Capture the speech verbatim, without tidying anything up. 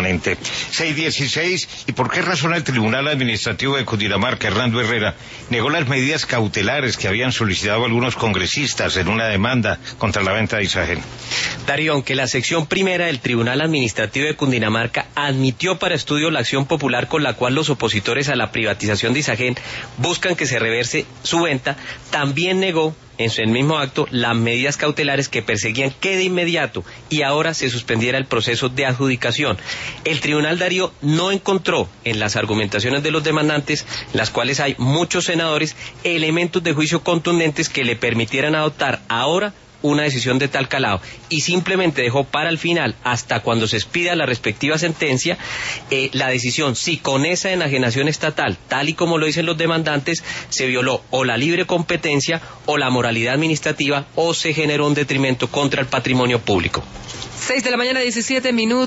permanente. seis dieciséis, ¿y por qué razón el Tribunal Administrativo de Cundinamarca, Hernando Herrera, negó las medidas cautelares que habían solicitado algunos congresistas en una demanda contra la venta de Isagen? Darío, aunque la sección primera del Tribunal Administrativo de Cundinamarca admitió para estudio la acción popular con la cual los opositores a la privatización de Isagen buscan que se reverse su venta, también negó en su mismo acto las medidas cautelares que perseguían que de inmediato y ahora se suspendiera el proceso de adjudicación. El tribunal, Darío, no encontró en las argumentaciones de los demandantes, las cuales hay muchos senadores, elementos de juicio contundentes que le permitieran adoptar ahora una decisión de tal calado, y simplemente dejó para el final, hasta cuando se expida la respectiva sentencia, eh, la decisión si con esa enajenación estatal, tal y como lo dicen los demandantes, se violó o la libre competencia o la moralidad administrativa o se generó un detrimento contra el patrimonio público. Seis de la mañana, diecisiete minutos.